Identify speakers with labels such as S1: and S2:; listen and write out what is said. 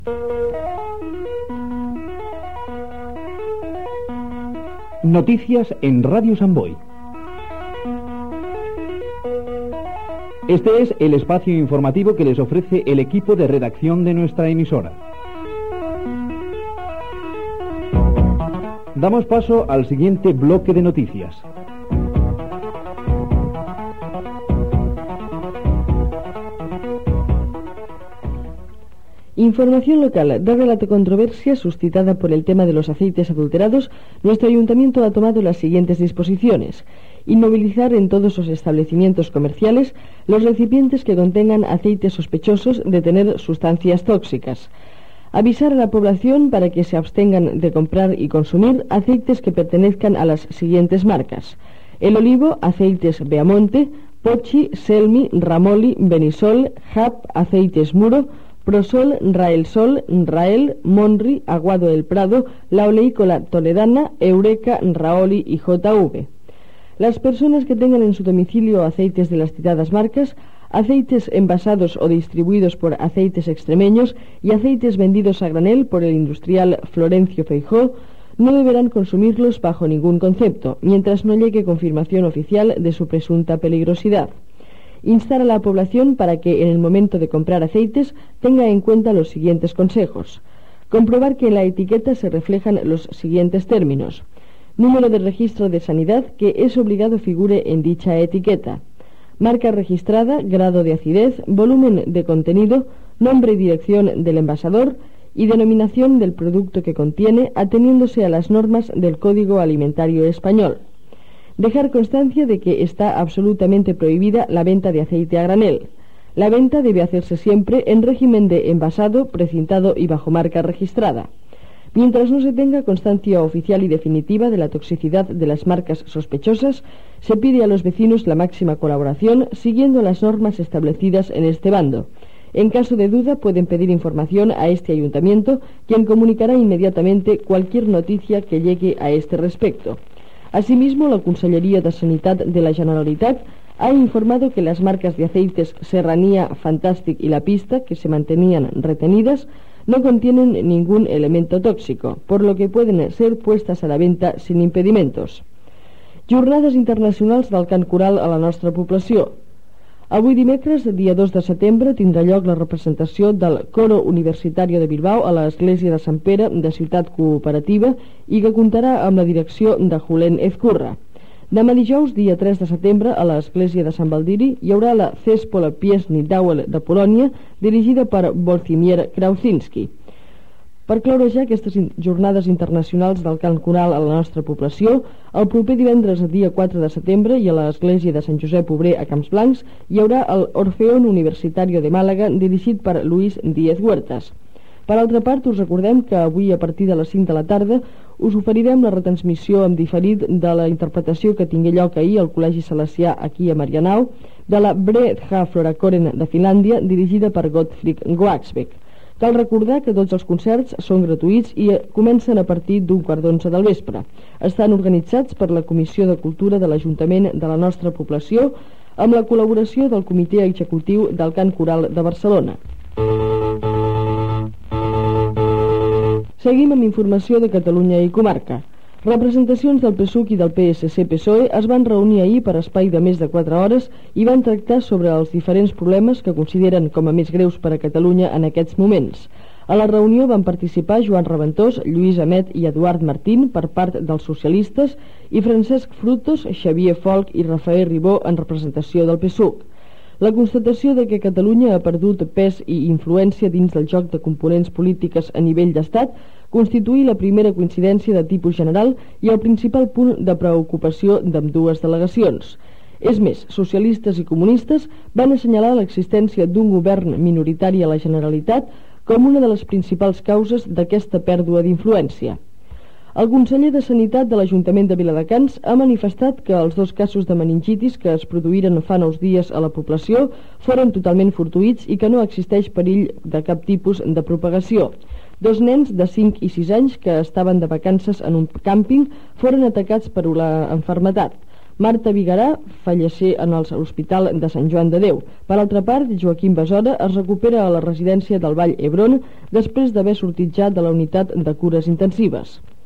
S1: Noticias en Radio Samboy. Este es el espacio informativo que les ofrece el equipo de redacción de nuestra emisora. Damos paso al siguiente bloque de noticias.
S2: Información local. Dada la controversia suscitada por el tema de los aceites adulterados, nuestro ayuntamiento ha tomado las siguientes disposiciones: inmovilizar en todos los establecimientos comerciales los recipientes que contengan aceites sospechosos de tener sustancias tóxicas; avisar a la población para que se abstengan de comprar y consumir aceites que pertenezcan a las siguientes marcas: El Olivo, Aceites Beamonte, Pochi, Selmi, Ramoli, Benisol, Hap, Aceites Muro, Prosol, Raelsol, Rael, Monri, Aguado del Prado, La Oleícola Toledana, Eureka, Raoli y JV. Las personas que tengan en su domicilio aceites de las citadas marcas, aceites envasados o distribuidos por Aceites Extremeños y aceites vendidos a granel por el industrial Florencio Feijó, no deberán consumirlos bajo ningún concepto, mientras no llegue confirmación oficial de su presunta peligrosidad. Instar a la población para que en el momento de comprar aceites tenga en cuenta los siguientes consejos: comprobar que en la etiqueta se reflejan los siguientes términos: número de registro de sanidad que es obligado figure en dicha etiqueta; marca registrada, grado de acidez, volumen de contenido, nombre y dirección del envasador y denominación del producto que contiene, ateniéndose a las normas del Código Alimentario Español. Dejar constancia de que está absolutamente prohibida la venta de aceite a granel. La venta debe hacerse siempre en régimen de envasado, precintado y bajo marca registrada. Mientras no se tenga constancia oficial y definitiva de la toxicidad de las marcas sospechosas, se pide a los vecinos la máxima colaboración siguiendo las normas establecidas en este bando. En caso de duda pueden pedir información a este ayuntamiento, quien comunicará inmediatamente cualquier noticia que llegue a este respecto. Asimismo, la Conselleria de Sanitat de la Generalitat ha informado que las marcas de aceites Serranía, Fantàstic y La Pista, que se mantenían retenidas, no contienen ningún elemento tóxico, por lo que pueden ser puestas a la venta sin impedimentos. Jornades internacionals del cant coral a la nostra població. Avui dimecres, dia 2 de setembre, tindrà lloc la representació del Coro Universitario de Bilbao a l'Església de Sant Pere de Ciutat Cooperativa i que comptarà amb la direcció de Julen Ezcurra. Demà dijous, dia 3 de setembre, a l'Església de Sant Baldiri hi haurà la Zespola Piesny Dawel de Polònia, dirigida per Włodzimierz Krauzinski. Per cloure ja aquestes jornades internacionals del cant coral a la nostra població, el proper divendres, dia 4 de setembre, i a l'Església de Sant Josep Obrer a Camps Blancs, hi haurà el Orfeón Universitario de Màlaga, dirigit per Luis Díez Huertas. Per altra part, us recordem que avui, a partir de les 5 de la tarda, us oferirem la retransmissió en diferit de la interpretació que tingué lloc ahir al Col·legi Salesià aquí a Marianao, de la Bredha Florakoren de Finlàndia, dirigida per Gottfried Goaxbeck. Cal recordar que tots els concerts són gratuïts i comencen a partir d'un 10:15 del vespre. Estan organitzats per la Comissió de Cultura de l'Ajuntament de la nostra població amb la col·laboració del Comitè Executiu del Cant Coral de Barcelona. Seguim amb informació de Catalunya i comarca. Representacions del PSUC i del PSC-PSOE es van reunir ahir per espai de més de 4 hores i van tractar sobre els diferents problemes que consideren com a més greus per a Catalunya en aquests moments. A la reunió van participar Joan Reventós, Lluís Amet i Eduard Martín per part dels socialistes i Francesc Frutos, Xavier Folch i Rafael Ribó en representació del PSUC. La constatació de que Catalunya ha perdut pes i influència dins del joc de components polítiques a nivell d'estat constituir la primera coincidència de tipus general i el principal punt de preocupació d'ambdues delegacions. És més, socialistes i comunistes van assenyalar l'existència d'un govern minoritari a la Generalitat com una de les principals causes d'aquesta pèrdua d'influència. El conseller de Sanitat de l'Ajuntament de Viladecans ha manifestat que els 2 casos de meningitis que es produïren fa 9 dies a la població foren totalment fortuïts i que no existeix perill de cap tipus de propagació. 2 nens de 5 i 6 anys que estaven de vacances en un càmping foren atacats per la malaltia. Marta Vigarà fallecer en l'Hospital de Sant Joan de Déu. Per altra part, Joaquim Besora es recupera a la residència del Vall Hebron després d'haver sortit ja de la unitat de cures intensives.